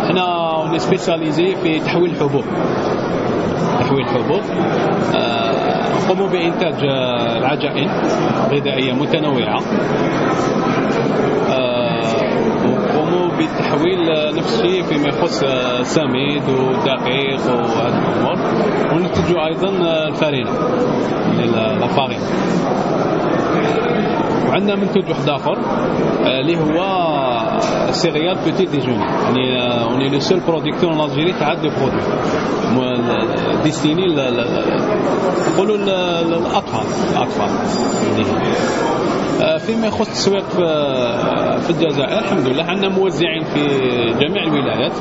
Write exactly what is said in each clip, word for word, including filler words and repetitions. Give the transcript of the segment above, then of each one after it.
حنا سبيسياليزي في تحويل الحبوب تحويل الحبوب نقوم بإنتاج العجائن غذائية متنوعة ونقوم بالتحويل نفس الشيء فيما يخص السميد والدقيق وهذه الأمور وننتج أيضا الفارينة للفارين. وعندنا منتج واحد آخر اللي هو سيريال بيتي ديجوني، يعني اون لو سول برودكتور ان الجيري تاع هاد لو برودوي ديستيني نقولوا للاطفال الاطفال فيما يخص التسويق في الجزائر الحمد لله عندنا موزعين في جميع الولايات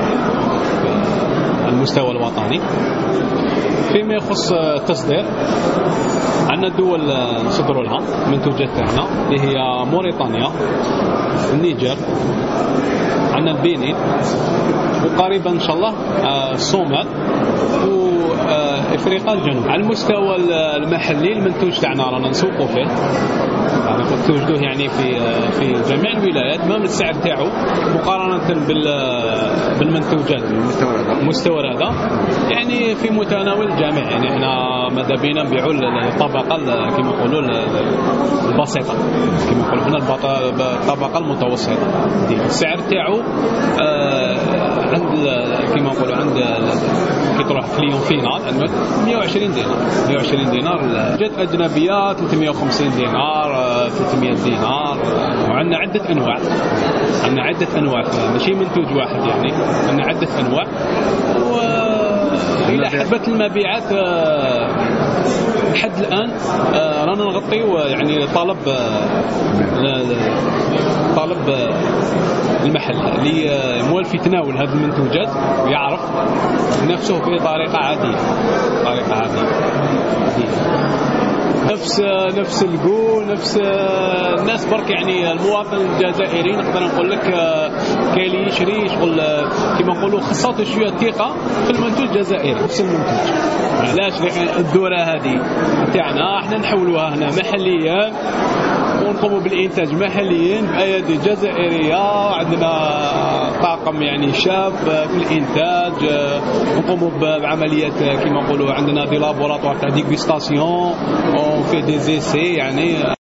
على المستوى الوطني. فيما يخص التصدير عندنا دول نصدروا لها منتوجات تاعنا اللي هي موريتانيا، النيجر، عندنا البنين، وقريبا ان شاء الله الصومال وافريقيا الجنوب. على المستوى المحلي المنتوج تاعنا رانا نسوقوا فيه، يعني توجدوه يعني في في جميع الولايات، ما من السعر تاعو مقارنه بال بالمنتوجات المستورده يعني في متناول الجميع. يعني احنا ماذا بينا نبيعوا الطبقه كما يقولوا البسيطه، كما يقولوا هنا الطبقه المتوسطه. السعر تاعو عند كما يقولوا عند كي تروح كليون فينال مية وعشرين دينار مية وعشرين دينار. جات اجنبيه ثلاثمية وخمسين دينار ثلاثمية دينار. وعندنا عده انواع عندنا عده انواع ماشي منتوج واحد، يعني عندنا عده انواع. وإلى حبت المبيعات لحد الآن رانا نغطيو يعني طلب طلب المحل اللي موالف يتناول هذه المنتوجات ويعرف نفسه بطريقة عادية طريقة عادية نفس نفس الجو نفس الناس برك. يعني المواطن الجزائري نقدر نقول لك كاين اللي يشري شغل كما نقولوا خاصته شويه الثقه في المنتوج الجزائري نفس المنتوج. علاش الدوره هذه تاعنا احنا نحولوها هنا محليا ونقوموا بالإنتاج محليا بأيادي جزائرية. عندنا طاقم يعني شاب في الإنتاج، نقوموا بعمليات كما نقولوا عندنا دي لابوراتوار تاع ديغوستاسيون وفي دي زيسي يعني